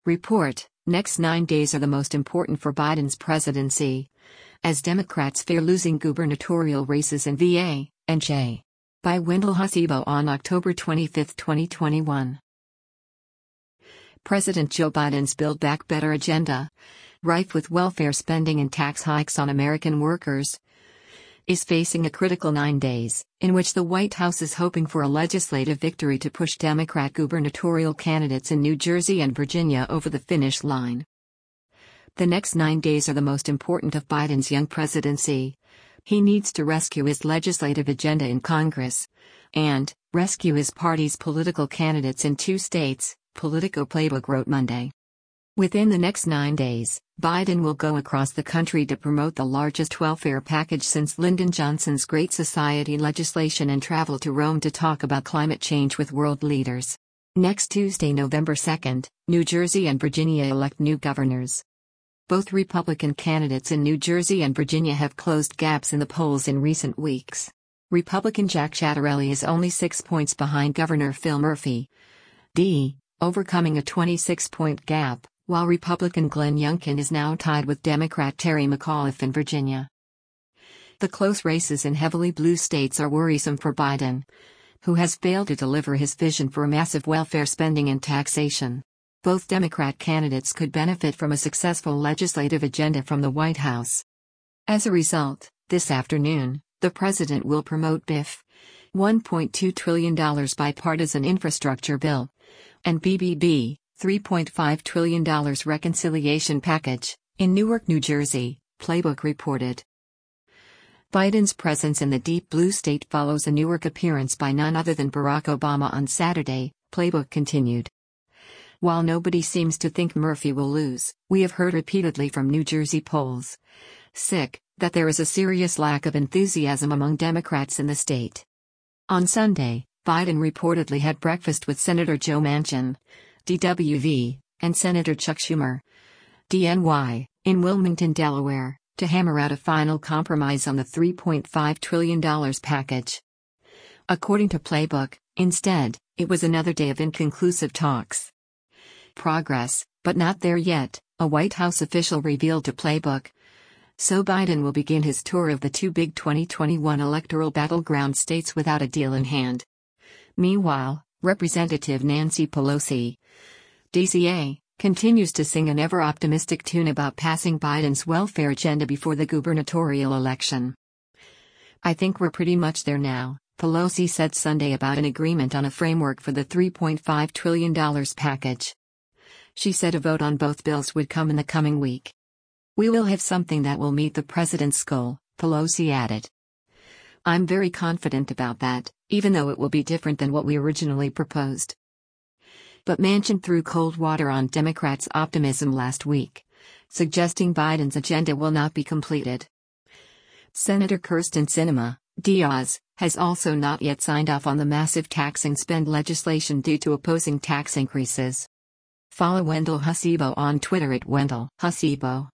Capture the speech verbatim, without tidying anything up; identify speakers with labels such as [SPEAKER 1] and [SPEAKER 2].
[SPEAKER 1] Report: Next nine days are the most important for Biden's presidency, as Democrats fear losing gubernatorial races in V A and J. By Wendell Hasibo on October twenty-fifth, twenty twenty-one. President Joe Biden's Build Back Better agenda, rife with welfare spending and tax hikes on American workers, is facing a critical nine days, in which the White House is hoping for a legislative victory to push Democrat gubernatorial candidates in New Jersey and Virginia over the finish line. The next nine days are the most important of Biden's young presidency. He needs to rescue his legislative agenda in Congress and rescue his party's political candidates in two states, Politico Playbook wrote Monday. Within the next nine days, Biden will go across the country to promote the largest welfare package since Lyndon Johnson's Great Society legislation and travel to Rome to talk about climate change with world leaders. Next Tuesday, November second, New Jersey and Virginia elect new governors. Both Republican candidates in New Jersey and Virginia have closed gaps in the polls in recent weeks. Republican Jack Ciattarelli is only six points behind Governor Phil Murphy, D, overcoming a twenty-six point gap, while Republican Glenn Youngkin is now tied with Democrat Terry McAuliffe in Virginia. The close races in heavily blue states are worrisome for Biden, who has failed to deliver his vision for massive welfare spending and taxation. Both Democrat candidates could benefit from a successful legislative agenda from the White House. As a result, this afternoon, the president will promote B I F, one point two trillion dollars bipartisan infrastructure bill, and B B B, three point five trillion dollars reconciliation package, in Newark, New Jersey, Playbook reported. Biden's presence in the deep blue state follows a Newark appearance by none other than Barack Obama on Saturday, Playbook continued. While nobody seems to think Murphy will lose, we have heard repeatedly from New Jersey polls, sick, that there is a serious lack of enthusiasm among Democrats in the state. On Sunday, Biden reportedly had breakfast with Senator Joe Manchin, D W V, and Senator Chuck Schumer, D N Y, in Wilmington, Delaware, to hammer out a final compromise on the three point five trillion dollars package. According to Playbook, instead, it was another day of inconclusive talks. Progress, but not there yet, a White House official revealed to Playbook. So Biden will begin his tour of the two big twenty twenty-one electoral battleground states without a deal in hand. Meanwhile, Representative Nancy Pelosi, D C A, continues to sing an ever-optimistic tune about passing Biden's welfare agenda before the gubernatorial election. "I think we're pretty much there now," Pelosi said Sunday about an agreement on a framework for the three point five trillion dollars package. She said a vote on both bills would come in the coming week. "We will have something that will meet the president's goal," Pelosi added. "I'm very confident about that, even though it will be different than what we originally proposed." But Manchin threw cold water on Democrats' optimism last week, suggesting Biden's agenda will not be completed. Senator Kyrsten Sinema, Diaz, has also not yet signed off on the massive tax and spend legislation due to opposing tax increases. Follow Wendell Hasibo on Twitter at Wendell Hasibo.